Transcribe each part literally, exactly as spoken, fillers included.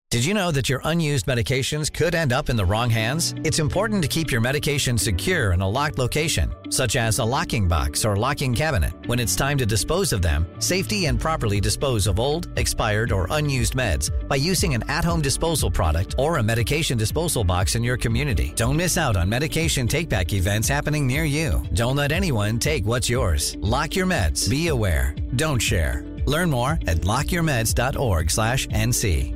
Did you know that your unused medications could end up in the wrong hands? It's important to keep your medication secure in a locked location, such as a locking box or locking cabinet. When it's time to dispose of them, safety and properly dispose of old, expired, or unused meds by using an at-home disposal product or a medication disposal box in your community. Don't miss out on medication take-back events happening near you. Don't let anyone take what's yours. Lock your meds. Be aware. Don't share. Learn more at lock your meds dot org slash N C.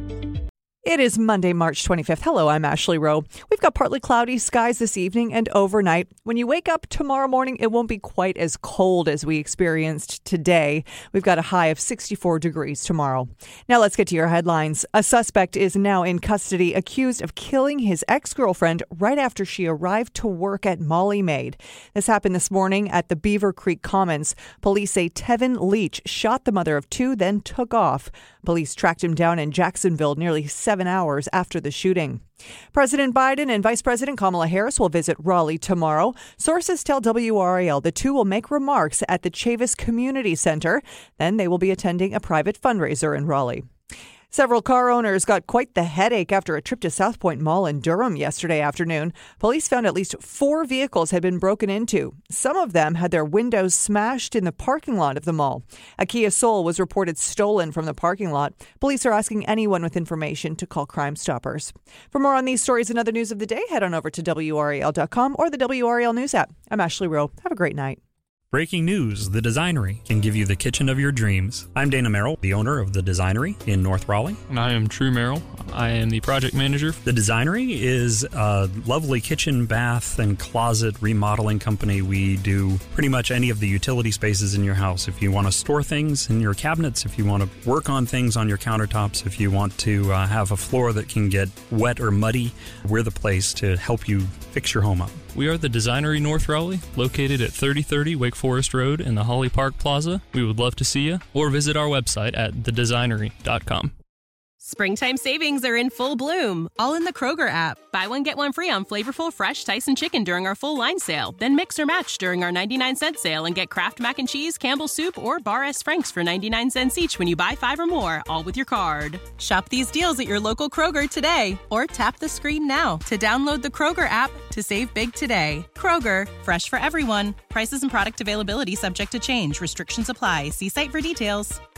It is Monday, March twenty-fifth. Hello, I'm Ashley Rowe. We've got partly cloudy skies this evening and overnight. When you wake up tomorrow morning, it won't be quite as cold as we experienced today. We've got a high of sixty-four degrees tomorrow. Now let's get to your headlines. A suspect is now in custody accused of killing his ex-girlfriend right after she arrived to work at Molly Maid. This happened this morning at the Beaver Creek Commons. Police say Tevin Leach shot the mother of two, then took off. Police tracked him down in Jacksonville nearly seven hours after the shooting. President Biden and Vice President Kamala Harris will visit Raleigh tomorrow. Sources tell W R A L the two will make remarks at the Chavis Community Center. Then they will be attending a private fundraiser in Raleigh. Several car owners got quite the headache after a trip to South Point Mall in Durham yesterday afternoon. Police found at least four vehicles had been broken into. Some of them had their windows smashed in the parking lot of the mall. A Kia Soul was reported stolen from the parking lot. Police are asking anyone with information to call Crime Stoppers. For more on these stories and other news of the day, head on over to W R A L dot com or the W R A L News app. I'm Ashley Rowe. Have a great night. Breaking news, The Designery can give you the kitchen of your dreams. I'm Dana Merrill, the owner of The Designery in North Raleigh. And I am True Merrill. I am the project manager. The Designery is a lovely kitchen, bath, and closet remodeling company. We do pretty much any of the utility spaces in your house. If you want to store things in your cabinets, if you want to work on things on your countertops, if you want to uh, have a floor that can get wet or muddy, we're the place to help you fix your home up. We are the Designery North Raleigh, located at thirty thirty Wake Forest Road in the Holly Park Plaza. We would love to see you, or visit our website at the designery dot com. Springtime savings are in full bloom, all in the Kroger app. Buy one, get one free on flavorful, fresh Tyson chicken during our full line sale. Then mix or match during our ninety-nine cent sale and get Kraft Mac and Cheese, Campbell's Soup, or Bar S. Frank's for ninety-nine cents each when you buy five or more, all with your card. Shop these deals at your local Kroger today, or tap the screen now to download the Kroger app to save big today. Kroger, fresh for everyone. Prices and product availability subject to change. Restrictions apply. See site for details.